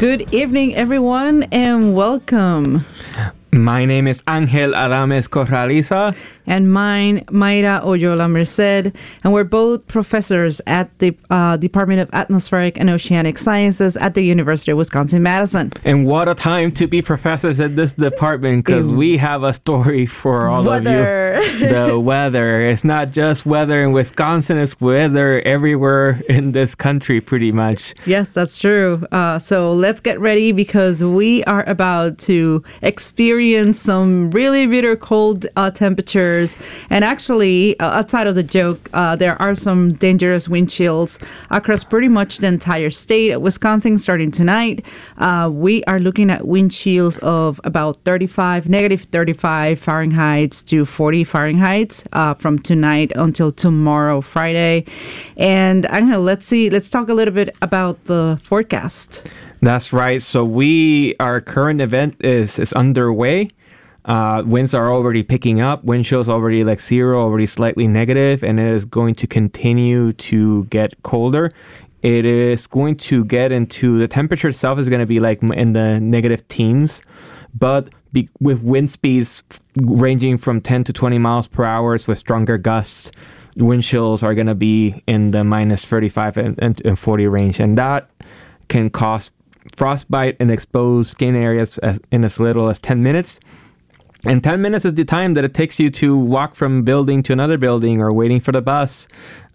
Good evening, everyone, and welcome. My name is Angel Adames Corraliza. And mine, Mayra Oyola Merced, and we're both professors at the Department of Atmospheric and Oceanic Sciences at the University of Wisconsin-Madison. And what a time to be professors at this department, because we have a story for all weather. of you. The weather. It's not just weather in Wisconsin, it's weather everywhere in this country, pretty much. Yes, that's true. So let's get ready, because we are about to experience some really bitter cold temperatures. And actually, outside of the joke, there are some dangerous wind chills across pretty much the entire state of Wisconsin starting tonight. We are looking at wind chills of about negative 35 Fahrenheit to 40 Fahrenheit from tonight until tomorrow, Friday. And Angel, let's talk a little bit about the forecast. That's right. So our current event is underway. Winds are already picking up. Wind chill's already like zero, already slightly negative, and it is going to continue to get colder. It is going to get into the temperature itself is going to be like in the negative teens, but with wind speeds ranging from 10 to 20 miles per hour with stronger gusts, wind chills are going to be in the minus 35 and 40 range, and that can cause frostbite and expose skin areas in as little as 10 minutes. And 10 minutes is the time that it takes you to walk from building to another building or waiting for the bus.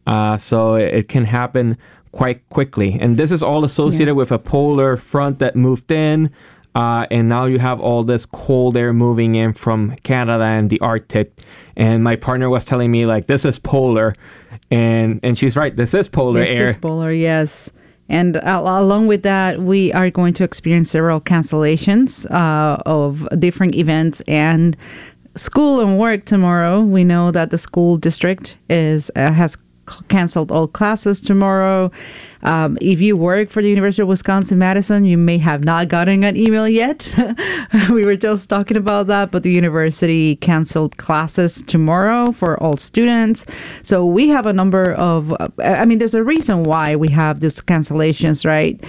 So it can happen quite quickly. And this is all associated with a polar front that moved in. And now you have all this cold air moving in from Canada and the Arctic. And my partner was telling me, like, this is polar. And she's right. This is polar air. This is polar, yes. And along with that, we are going to experience several cancellations of different events and school and work tomorrow. We know that the school district has canceled all classes tomorrow. If you work for the University of Wisconsin-Madison, you may have not gotten an email yet. We were just talking about that, but the university canceled classes tomorrow for all students. So we have a number of, there's a reason why we have these cancellations, right?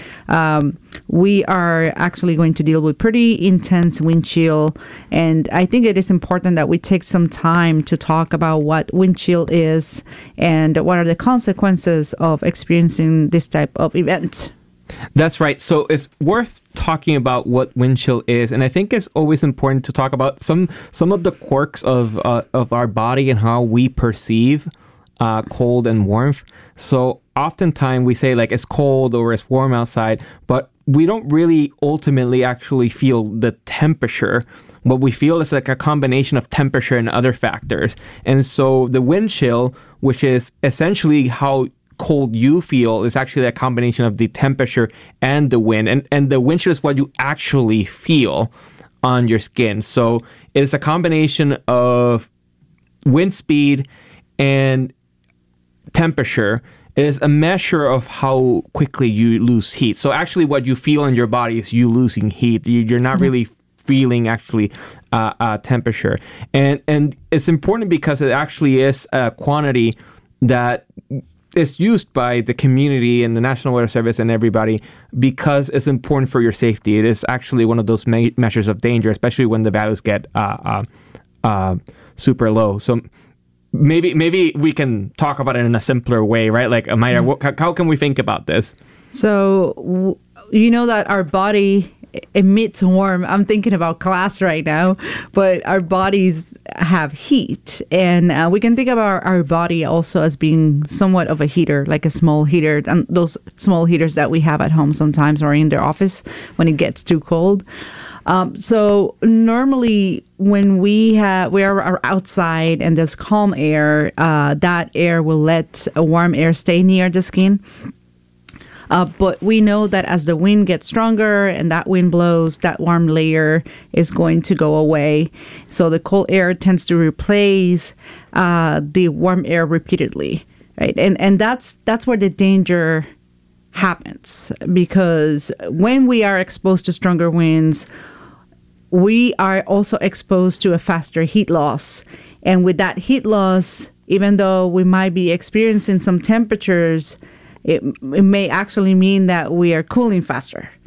We are actually going to deal with pretty intense wind chill. And I think it is important that we take some time to talk about what wind chill is and what are the consequences of experiencing this type of event. That's right. So it's worth talking about what wind chill is, and I think it's always important to talk about some of the quirks of our body and how we perceive cold and warmth. So oftentimes we say like it's cold or it's warm outside, but we don't really ultimately actually feel the temperature. What we feel is like a combination of temperature and other factors. And so the wind chill, which is essentially how cold you feel, is actually a combination of the temperature and the wind. And the wind chill is what you actually feel on your skin. So it's a combination of wind speed and temperature. It is a measure of how quickly you lose heat. So actually what you feel in your body is you losing heat. You're not really feeling actually temperature. And it's important because it actually is a quantity that is used by the community and the National Weather Service and everybody because it's important for your safety. It is actually one of those measures of danger, especially when the values get super low. So maybe we can talk about it in a simpler way, right? Like, Mayra, how can we think about this? So, you know that our body emits warmth. I'm thinking about class right now, but our bodies have heat. And we can think about our body also as being somewhat of a heater, like a small heater. And those small heaters that we have at home sometimes or in the office when it gets too cold. So normally when we are outside and there's calm air, that air will let a warm air stay near the skin. But we know that as the wind gets stronger and that wind blows, that warm layer is going to go away. So the cold air tends to replace the warm air repeatedly, right? And that's where the danger happens, because when we are exposed to stronger winds, we are also exposed to a faster heat loss. And with that heat loss, even though we might be experiencing some temperatures, it may actually mean that we are cooling faster.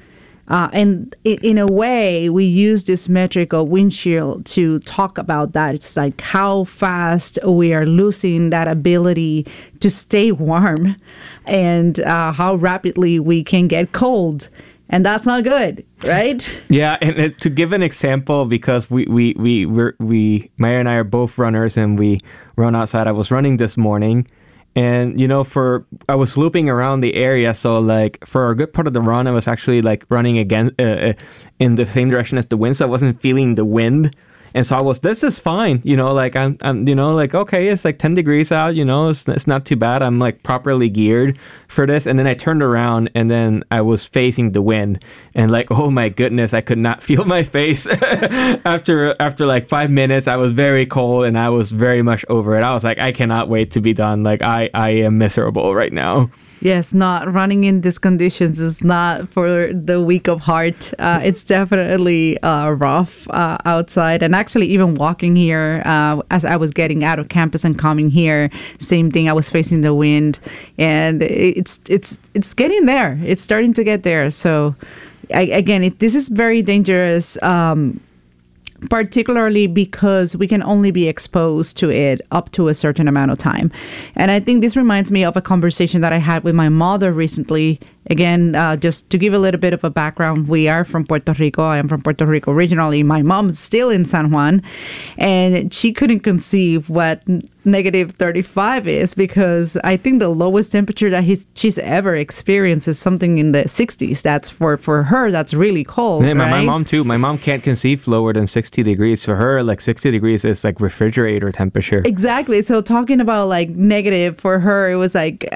And in a way, we use this metric of wind chill to talk about that. It's like how fast we are losing that ability to stay warm and how rapidly we can get cold. And that's not good, right? Yeah, and to give an example, because Maya and I are both runners, and we run outside. I was running this morning, and I was looping around the area. So like for a good part of the run, I was actually like running again in the same direction as the wind. So I wasn't feeling the wind. And so this is fine, like I'm like, okay, it's like 10 degrees out, it's not too bad. I'm like properly geared for this. And then I turned around and then I was facing the wind and like, oh my goodness, I could not feel my face. after like 5 minutes, I was very cold and I was very much over it. I was like, I cannot wait to be done. Like I am miserable right now. Yes, not running in these conditions is not for the weak of heart. It's definitely rough outside. And actually, even walking here, as I was getting out of campus and coming here, same thing. I was facing the wind, and it's getting there. It's starting to get there. So, this is very dangerous. Particularly because we can only be exposed to it up to a certain amount of time. And I think this reminds me of a conversation that I had with my mother recently. Again, just to give a little bit of a background, we are from Puerto Rico. I am from Puerto Rico originally. My mom's still in San Juan, and she couldn't conceive what negative 35 is, because I think the lowest temperature that she's ever experienced is something in the 60s. That's for her, that's really cold. Yeah, right? My mom too. My mom can't conceive lower than 60 degrees. For her, like 60 degrees is like refrigerator temperature. Exactly. So talking about like negative for her, it was like,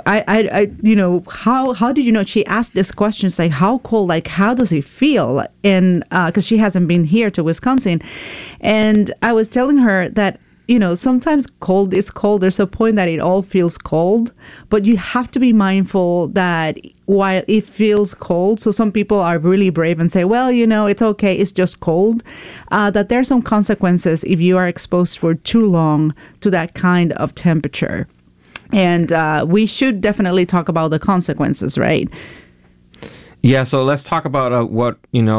how did you know? She asked this question, like, how cold, like, how does it feel? And because she hasn't been here to Wisconsin. And I was telling her that, sometimes cold is cold. There's a point that it all feels cold, but you have to be mindful that while it feels cold, so some people are really brave and say, well, it's okay, it's just cold, that there are some consequences if you are exposed for too long to that kind of temperature. And we should definitely talk about the consequences, right? Yeah, so let's talk about what,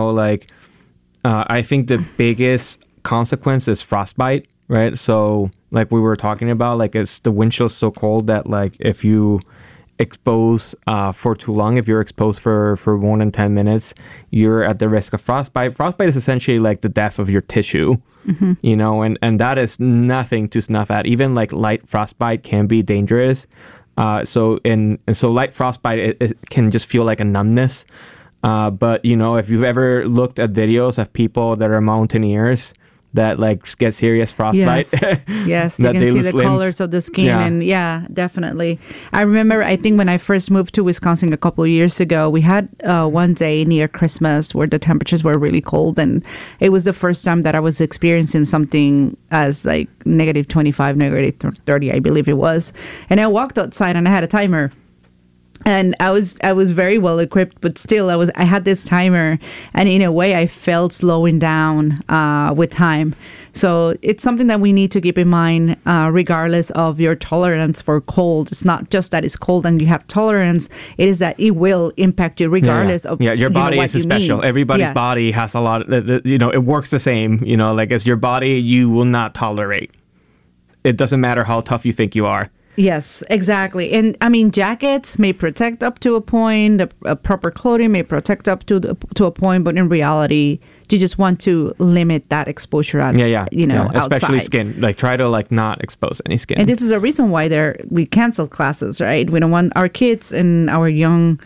I think the biggest consequence is frostbite, right? So like we were talking about, like it's the wind chill is so cold that like if you expose for too long, if you're exposed for more than 10 minutes, you're at the risk of frostbite. Frostbite is essentially like the death of your tissue. Mm-hmm. And that is nothing to snuff at. Even like light frostbite can be dangerous. So light frostbite, it can just feel like a numbness. But if you've ever looked at videos of people that are mountaineers that like get serious frostbite. Yes, you can see the colors of the skin. Yeah. And yeah, definitely. I remember, I think when I first moved to Wisconsin a couple of years ago, we had one day near Christmas where the temperatures were really cold. And it was the first time that I was experiencing something as like negative 25, negative 30, I believe it was. And I walked outside and I had a timer. And I was very well equipped, but still I had this timer, and in a way I felt slowing down with time. So it's something that we need to keep in mind, regardless of your tolerance for cold. It's not just that it's cold and you have tolerance. It is that it will impact you regardless of your body is special. Everybody's body has a lot. It works the same. Like as your body, you will not tolerate. It doesn't matter how tough you think you are. Yes, exactly. And I mean, jackets may protect up to a point, proper clothing may protect up to a point, but in reality, you just want to limit that exposure out, especially outside. Skin. Like try to like not expose any skin. And this is a reason why we cancel classes, right? We don't want our kids and our young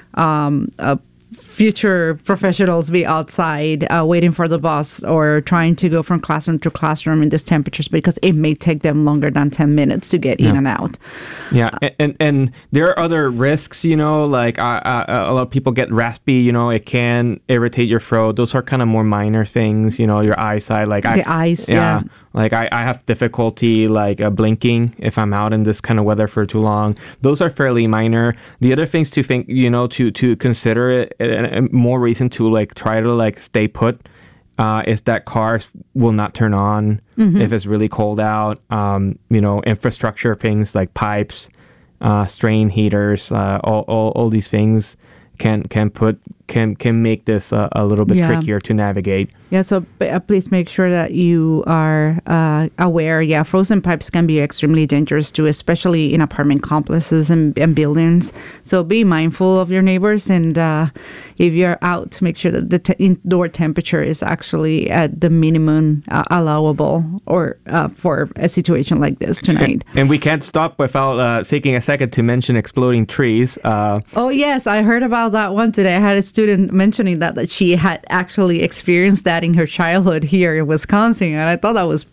future professionals be outside waiting for the bus or trying to go from classroom to classroom in these temperatures, because it may take them longer than 10 minutes to get in and out. Yeah, and there are other risks, like a lot of people get raspy, it can irritate your throat. Those are kind of more minor things, your eyesight. Like the eyes, yeah. Like I have difficulty like blinking if I'm out in this kind of weather for too long. Those are fairly minor. The other things to think, to consider it, and more reason to like try to like stay put, is that cars will not turn on if it's really cold out. Infrastructure things like pipes, strain heaters, all these things can can make this a little bit trickier to navigate. Yeah, so please make sure that you are aware. Yeah, frozen pipes can be extremely dangerous too, especially in apartment complexes and buildings. So be mindful of your neighbors, and if you're out, make sure that the indoor temperature is actually at the minimum allowable or for a situation like this tonight. And we can't stop without taking a second to mention exploding trees. Oh, yes, I heard about that one today. I had a student mentioning that she had actually experienced that in her childhood here in Wisconsin, and I thought that was,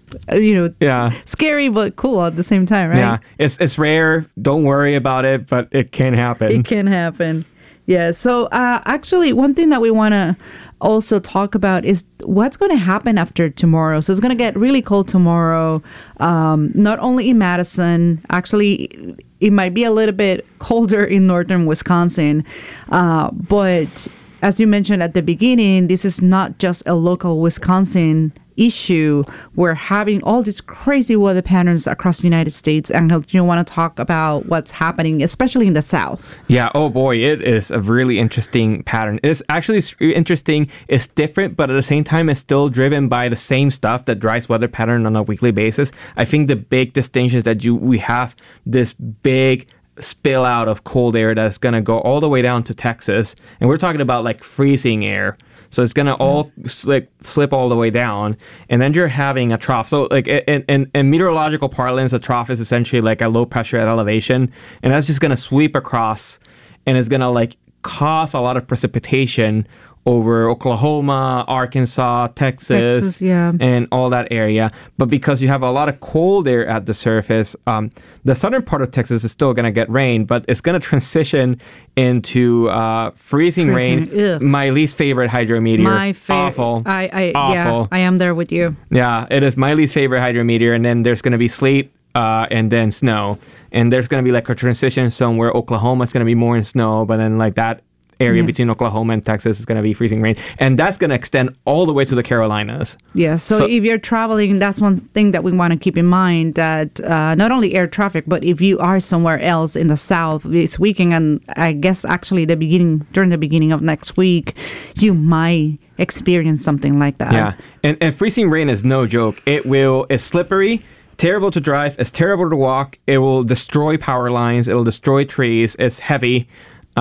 scary but cool at the same time, right? Yeah, it's rare. Don't worry about it, but it can happen. It can happen. Yeah. So actually, one thing that we want to also talk about is what's going to happen after tomorrow. So it's going to get really cold tomorrow, not only in Madison. Actually, it might be a little bit colder in northern Wisconsin, but as you mentioned at the beginning, this is not just a local Wisconsin issue. We're having all these crazy weather patterns across the United States. And you want to talk about what's happening, especially in the South? Yeah. Oh, boy. It is a really interesting pattern. It's actually interesting. It's different, but at the same time, it's still driven by the same stuff that drives weather pattern on a weekly basis. I think the big distinction is that we have this big spill out of cold air that's going to go all the way down to Texas. And we're talking about like freezing air. So it's going to all slip all the way down. And then you're having a trough. So like in meteorological parlance, a trough is essentially like a low pressure at elevation. And that's just going to sweep across and it's going to like cause a lot of precipitation over Oklahoma, Arkansas, Texas, and all that area. But because you have a lot of cold air at the surface, the southern part of Texas is still going to get rain, but it's going to transition into freezing rain. Ugh. My least favorite hydrometeor. My favorite. Awful. Awful. Yeah, I am there with you. Yeah, it is my least favorite hydrometeor. And then there's going to be sleet and then snow. And there's going to be like a transition zone where Oklahoma is going to be more in snow, but then like that area between Oklahoma and Texas is going to be freezing rain. And that's going to extend all the way to the Carolinas. Yeah, so if you're traveling, that's one thing that we want to keep in mind, that not only air traffic, but if you are somewhere else in the South this weekend, and I guess actually during the beginning of next week, you might experience something like that. Yeah, and freezing rain is no joke. It's slippery, terrible to drive, it's terrible to walk, it will destroy power lines, it'll destroy trees, it's heavy.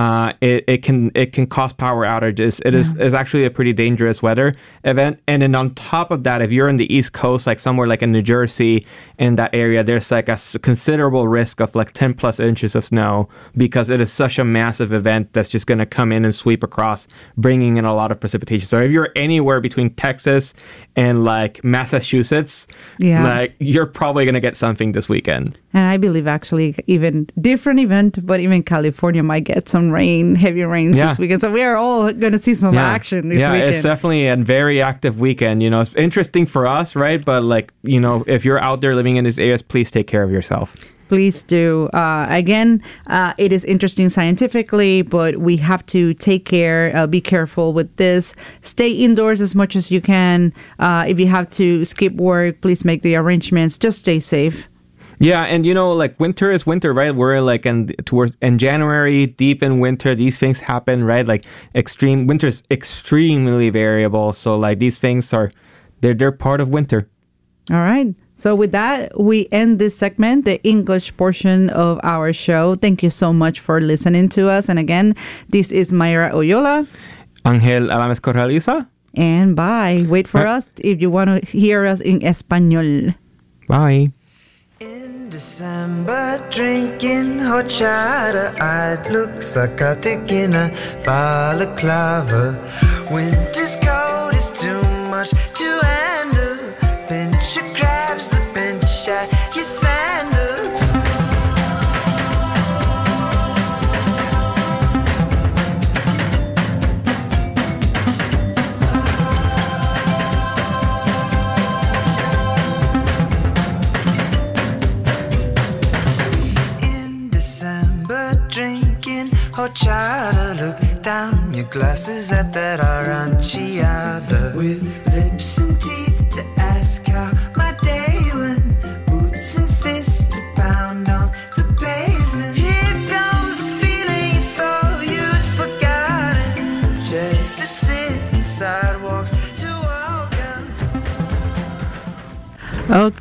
It can cause power outages. It is actually a pretty dangerous weather event. And then on top of that, if you're on the East Coast, like somewhere like in New Jersey, in that area, there's like a considerable risk of like 10 plus inches of snow because it is such a massive event that's just going to come in and sweep across, bringing in a lot of precipitation. So if you're anywhere between Texas and like Massachusetts, like you're probably going to get something this weekend. And I believe actually even different event, but even California might get some heavy rains this weekend. So we are all going to see some action this weekend. Yeah, it's definitely a very active weekend. You know, it's interesting for us, right? But like, you know, if you're out there living in these areas, please take care of yourself. Please do. Again, it is interesting scientifically, but we have to take care, be careful with this. Stay indoors as much as you can. If you have to skip work, please make the arrangements. Just stay safe. Yeah, and you know, like winter is winter, right? We're like in January, deep in winter, these things happen, right? Like winter is extremely variable. So like these things they're part of winter. All right. So with that, we end this segment, the English portion of our show. Thank you so much for listening to us. And again, this is Mayra Oyola. Ángel Adames Corraliza. And bye. Wait for us if you want to hear us in Español. Bye. In December, drinking horchata, I'd look psychotic in a balaclava. Winter's cold is too much to handle. Pincher grabs the bench at your sandals. In December, drinking horchata, look down your glasses at that aranciata. With lips and teeth to ask how my day went, boots and fists to pound on the pavement. Here comes the feeling you thought you'd forgotten.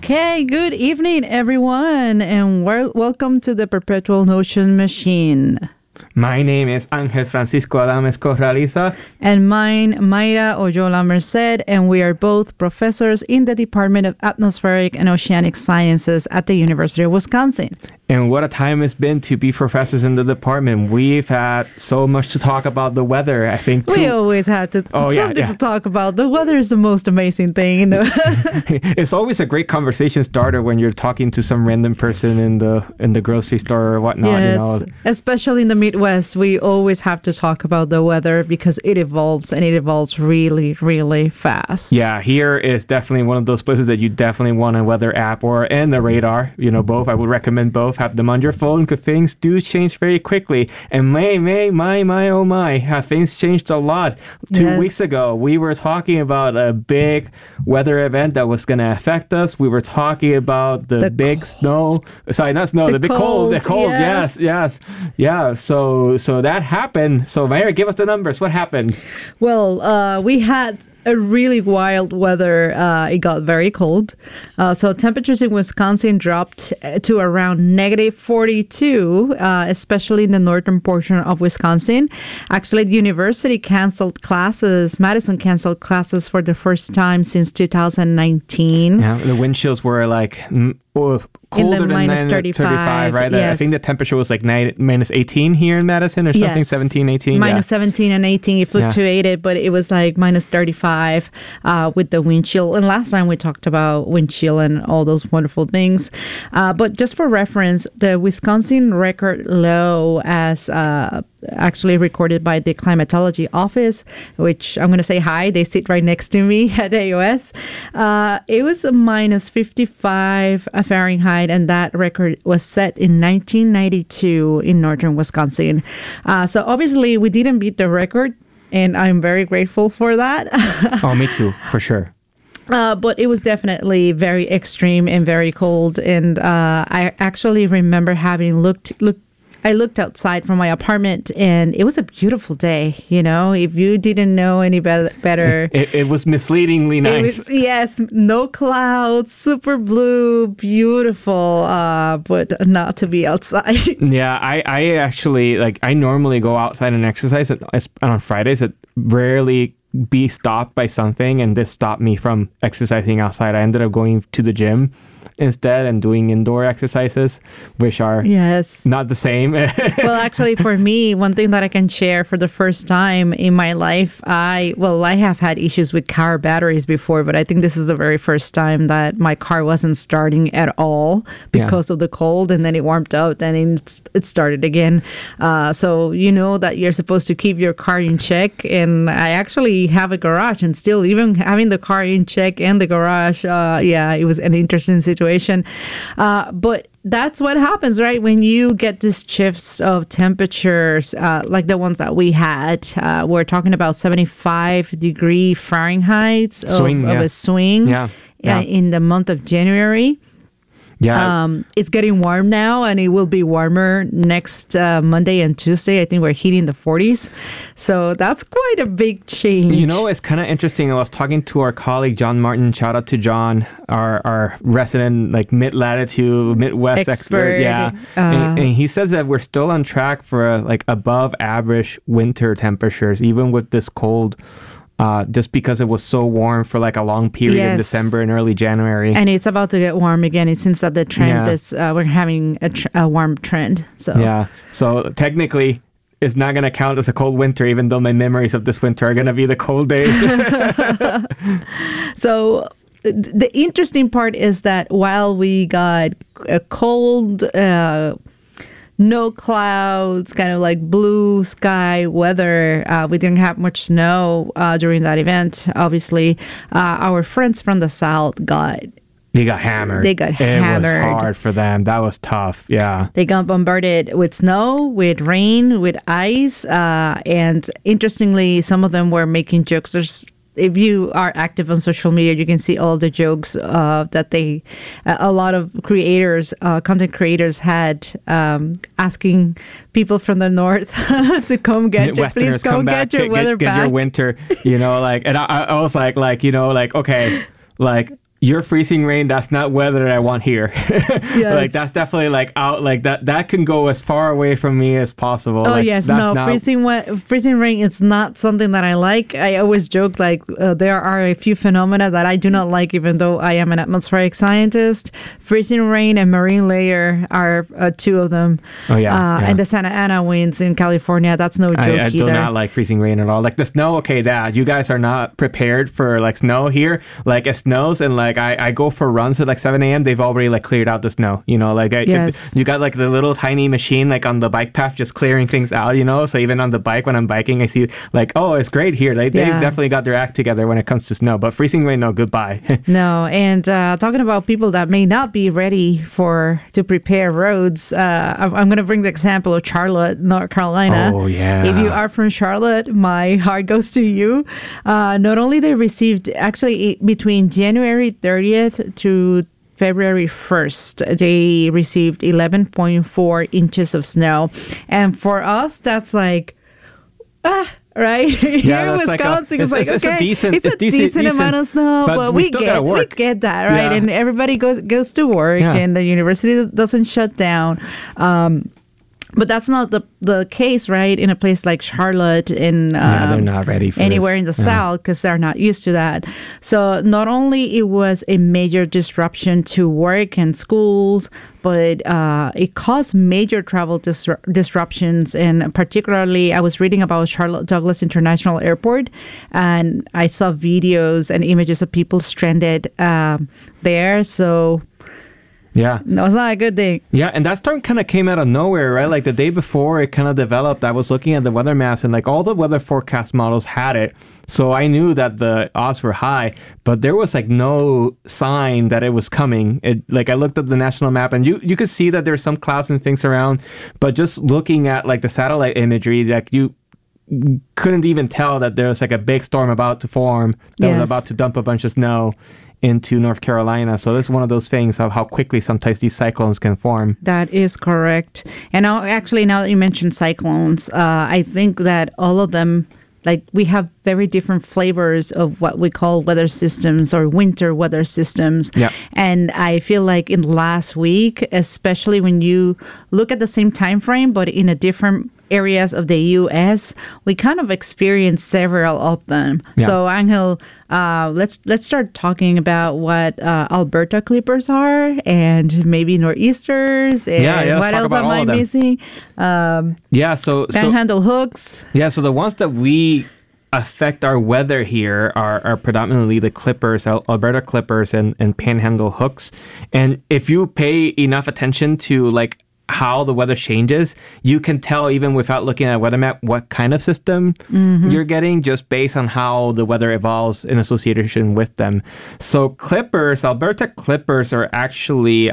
Okay, good evening, everyone, and welcome to the Perpetual Notion Machine. My name is Angel Francisco Adames Corraliza. And mine, Mayra Oyola Merced, and we are both professors in the Department of Atmospheric and Oceanic Sciences at the University of Wisconsin. And what a time it's been to be professors in the department. We've had so much to talk about the weather, I think, too. We always had to to talk about. The weather is the most amazing thing. You know? It's always a great conversation starter when you're talking to some random person in the grocery store or whatnot. Yes, you know? Especially in the Midwest, we always have to talk about the weather because it evolves, and it evolves really, really fast. Yeah, here is definitely one of those places that you definitely want a weather app and the radar. You know, both. I would recommend both. Have them on your phone because things do change very quickly. And my, have things changed a lot. 2 weeks ago, we were talking about a big weather event that was going to affect us. We were talking about the big snow. Sorry, not snow. The big cold. The cold. Yes. Yeah. So that happened. So Mayra, give us the numbers. What happened? Well, we had a really wild weather. It got very cold. So temperatures in Wisconsin dropped to around -42, especially in the northern portion of Wisconsin. Actually, the university canceled classes. Madison canceled classes for the first time since 2019. Yeah, the wind chills were like colder than -35, right? Yes. I think the temperature was like -18 here in Madison or something, Yes. 17, 18. -17 and 18. It fluctuated, but it was like -35 with the wind chill. And last time we talked about wind chill and all those wonderful things. But just for reference, the Wisconsin record low as actually recorded by the climatology office, which I'm going to say hi. They sit right next to me at AOS. It was a -55 Fahrenheit, and that record was set in 1992 in northern Wisconsin. So obviously we didn't beat the record, and I'm very grateful for that. Oh, me too, for sure. But it was definitely very extreme and very cold. And I actually remember having I looked outside from my apartment, and it was a beautiful day. You know, if you didn't know any better. It was misleadingly nice. Yes, no clouds, super blue, beautiful, but not to be outside. Yeah, I actually, I normally go outside and exercise on Fridays. It rarely be stopped by something, and this stopped me from exercising outside. I ended up going to the gym instead and doing indoor exercises, which are not the same. Well, actually, for me, one thing that I can share for the first time in my life, I have had issues with car batteries before, but I think this is the very first time that my car wasn't starting at all because of the cold, and then it warmed up and it started again. So you know that you're supposed to keep your car in check, and I actually have a garage, and still even having the car in check and the garage, it was an interesting situation. But that's what happens, right? When you get these shifts of temperatures, like the ones that we had, we're talking about 75-degree Fahrenheit of a swing in the month of January. Yeah. It's getting warm now, and it will be warmer next Monday and Tuesday. I think we're hitting the 40s. So that's quite a big change. You know, it's kind of interesting. I was talking to our colleague, John Martin. Shout out to John, our resident, mid-latitude, Midwest expert. Yeah. And he says that we're still on track for above average winter temperatures, even with this cold. Just because it was so warm for a long period in December and early January. And it's about to get warm again. It seems that the trend is, we're having a warm trend. So technically, it's not going to count as a cold winter, even though my memories of this winter are going to be the cold days. So the interesting part is that while we got a cold, no clouds, kind of blue sky weather. We didn't have much snow during that event. Obviously, our friends from the South They got hammered. It was hard for them. That was tough. Yeah. They got bombarded with snow, with rain, with ice. And interestingly, some of them were making jokes. If you are active on social media, you can see all the jokes that a lot of creators, content creators had asking people from the north to come get you. Please come get your weather back. Get your winter, and I was okay, your freezing rain, that's not weather I want here. Like that's definitely like out, like that can go as far away from me as possible. Oh like, yes, that's no, not, freezing rain is not something that I like. I always joke like there are a few phenomena that I do not like, even though I am an atmospheric scientist. Freezing rain and marine layer are two of them. Oh yeah, And the Santa Ana winds in California, that's no joke I either. do not like freezing rain at all. Like the snow, okay, you guys are not prepared for like snow here. Like it snows and like I go for runs at like 7 a.m. They've already like cleared out the snow, you know, like you got like the little tiny machine like on the bike path just clearing things out, you know. So even on the bike when I'm biking, I see like, oh, it's great here. They've definitely got their act together when it comes to snow. But freezing rain, no, goodbye. No, and talking about people that may not be ready to prepare roads, I'm going to bring the example of Charlotte, North Carolina. Oh yeah. If you are from Charlotte, my heart goes to you. Not only they received actually between January 30th to February 1st, they received 11.4 inches of snow. And for us, that's like, right? Here in Wisconsin, it's like, okay, it's a decent amount of snow, but we get that, right? And everybody goes to work and the university doesn't shut down. But that's not the case, right? In a place like Charlotte, they're not ready for anywhere this. in the South, because they're not used to that. So not only it was a major disruption to work and schools, but it caused major travel disruptions. And particularly, I was reading about Charlotte Douglas International Airport, and I saw videos and images of people stranded there. So yeah, no, it's not a good thing. Yeah, and that storm kind of came out of nowhere, right? Like the day before it kind of developed, I was looking at the weather maps and like all the weather forecast models had it. So I knew that the odds were high, but there was like no sign that it was coming. Like I looked at the national map and you could see that there's some clouds and things around, but just looking at like the satellite imagery, like you couldn't even tell that there was like a big storm about to form that was about to dump a bunch of snow into North Carolina. So that's one of those things of how quickly sometimes these cyclones can form. That is correct. And now that you mentioned cyclones, I think that all of them, like we have very different flavors of what we call weather systems or winter weather systems. Yeah. And I feel like in the last week, especially when you look at the same time frame, but in a different areas of the U.S., we kind of experienced several of them. Yeah. So, Angel, let's start talking about what Alberta clippers are and maybe nor'easters and what else am I missing? So Panhandle hooks. Yeah, so the ones that we affect our weather here are predominantly the clippers, Alberta clippers and panhandle hooks. And if you pay enough attention to like how the weather changes, you can tell even without looking at a weather map what kind of system you're getting just based on how the weather evolves in association with them. So clippers, Alberta clippers are actually,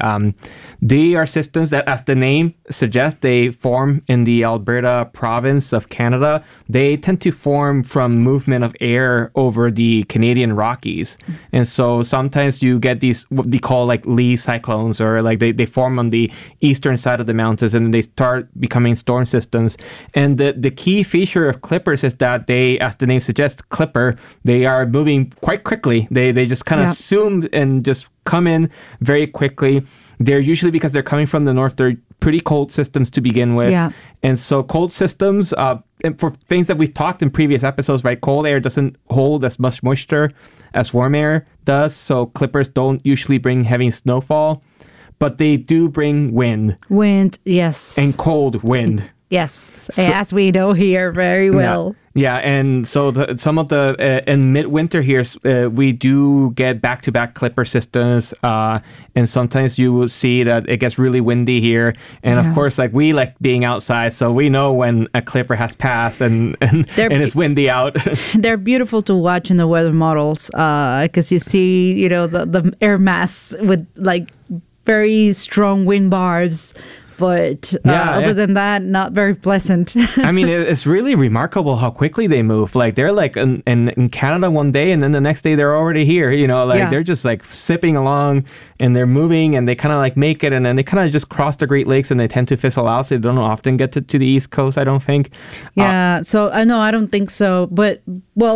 they are systems that, as the name suggests, they form in the Alberta province of Canada. They tend to form from movement of air over the Canadian Rockies. And so sometimes you get these, what they call like Lee cyclones, or like they form on the eastern side of the mountains and they start becoming storm systems. And the key feature of clippers is that they, as the name suggests, clipper, they are moving quite quickly. They just kind of zoom and just come in very quickly. They're usually, because they're coming from the north, they're pretty cold systems to begin with. Yeah. And so cold systems, and for things that we've talked in previous episodes, right? Cold air doesn't hold as much moisture as warm air does. So clippers don't usually bring heavy snowfall, but they do bring wind. Wind, yes. And cold wind. Yes, so, as we know here very well. Yeah, and so some of the, in midwinter here, we do get back-to-back clipper systems, and sometimes you will see that it gets really windy here. And of course, like we like being outside, so we know when a clipper has passed and it's windy out. They're beautiful to watch in the weather models, because you see, you know, the air mass with like very strong wind barbs. But other than that, not very pleasant. I mean, it's really remarkable how quickly they move. Like they're like in Canada one day, and then the next day they're already here. You know, like they're just like sipping along, and they're moving, and they kind of like make it, and then they kind of just cross the Great Lakes, and they tend to fizzle out. So they don't often get to the East Coast, I don't think. Yeah. So I don't think so. But well,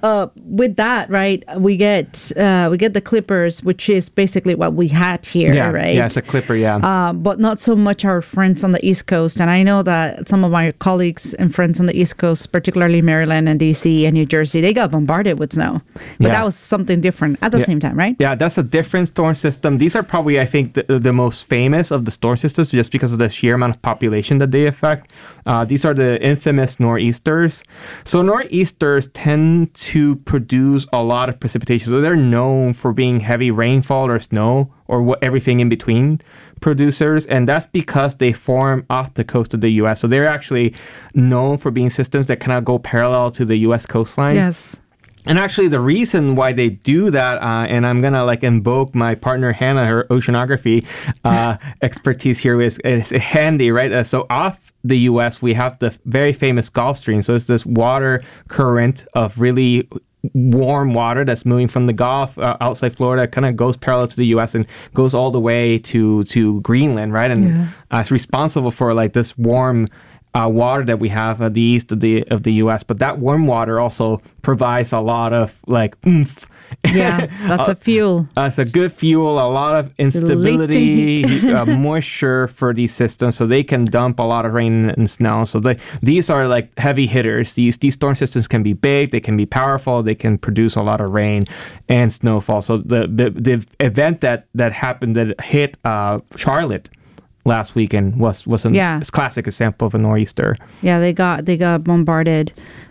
with that, right, we get the clippers, which is basically what we had here, right? Yeah, it's a clipper, But not so much our friends on the East Coast. And I know that some of my colleagues and friends on the East Coast, particularly Maryland and DC and New Jersey, they got bombarded with snow. But that was something different at the same time, right? Yeah, that's a different storm system. These are probably, I think, the most famous of the storm systems just because of the sheer amount of population that they affect. These are the infamous nor'easters. So nor'easters tend to produce a lot of precipitation. So they're known for being heavy rainfall or snow or everything in between producers. And that's because they form off the coast of the U.S. So they're actually known for being systems that kind of go parallel to the U.S. coastline. Yes. And actually, the reason why they do that, and I'm gonna invoke my partner Hannah, her oceanography expertise here is handy, right? So off the U.S., we have the very famous Gulf Stream. So it's this water current of really warm water that's moving from the Gulf outside Florida, kind of goes parallel to the U.S. and goes all the way to Greenland, right? And it's responsible for this warm water that we have at the east of the U.S. But that warm water also provides a lot of oomph. Yeah, that's a fuel. It's a good fuel, a lot of instability, moisture for these systems, so they can dump a lot of rain and snow. So these are heavy hitters. These storm systems can be big, they can be powerful, they can produce a lot of rain and snowfall. So the event that happened that hit Charlotte last weekend was a classic example of a nor'easter. Yeah, they got bombarded.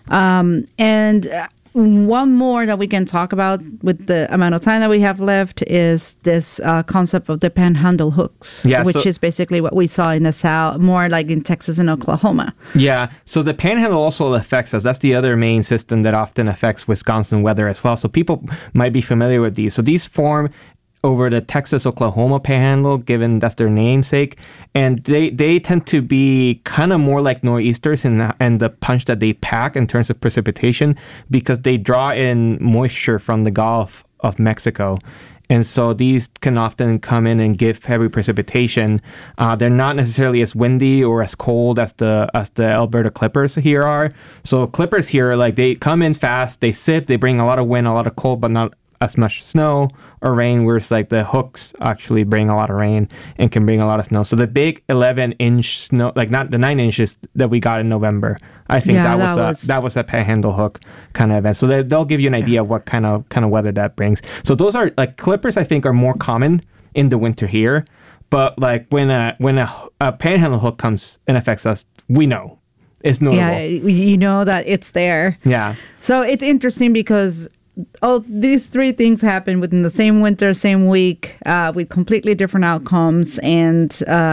And one more that we can talk about with the amount of time that we have left is this concept of the panhandle hooks, which is basically what we saw in the South, more like in Texas and Oklahoma. Yeah, so the panhandle also affects us. That's the other main system that often affects Wisconsin weather as well. So people might be familiar with these. So these form over the Texas-Oklahoma panhandle, given that's their namesake. And they tend to be kind of more like nor'easters in the punch that they pack in terms of precipitation because they draw in moisture from the Gulf of Mexico. And so these can often come in and give heavy precipitation. They're not necessarily as windy or as cold as the Alberta Clippers here are. So Clippers here, they come in fast, they sit, they bring a lot of wind, a lot of cold, but not as much snow or rain, whereas the hooks actually bring a lot of rain and can bring a lot of snow. So the big 11-inch snow, not the 9 inches that we got in November, I think that was a panhandle hook kind of event. So they'll give you an idea of what kind of weather that brings. So those are clippers, I think, are more common in the winter here. But when a panhandle hook comes and affects us, we know it's notable. Yeah, you know that it's there. Yeah. So it's interesting because these three things happen within the same winter, same week, with completely different outcomes, and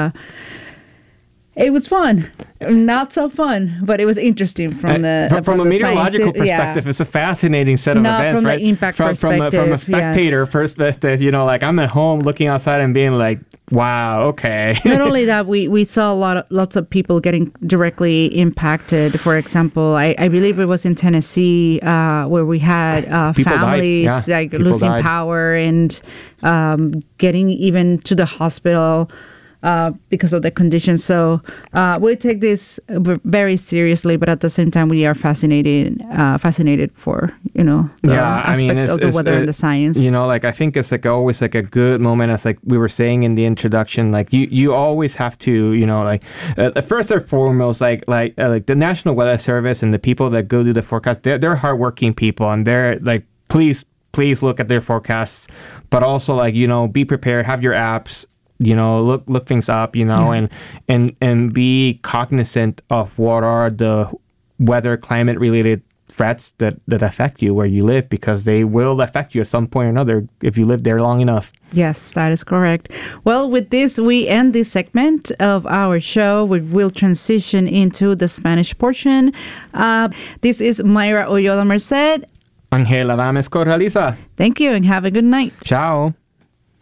it was fun. Not so fun, but it was interesting from a meteorological perspective. It's a fascinating set of events, from right? The impact perspective, from a spectator perspective, I'm at home looking outside and being like, wow, okay. Not only that, we saw lots of people getting directly impacted. For example, I believe it was in Tennessee where we had families losing power and getting even to the hospital because of the conditions. So we take this very seriously, but at the same time, we are fascinated for the aspect of the weather and the science. I think it's always a good moment, as we were saying in the introduction. You always have to first and foremost, the National Weather Service and the people that go do the forecast, they're hardworking people, and they're please look at their forecasts, but also be prepared, have your apps. Look things up, and be cognizant of what are the weather, climate related threats that affect you where you live, because they will affect you at some point or another if you live there long enough. Yes, that is correct. Well, with this, we end this segment of our show. We will transition into the Spanish portion. This is Mayra Oyola Merced. Angela Dames Corraliza. Thank you and have a good night. Ciao.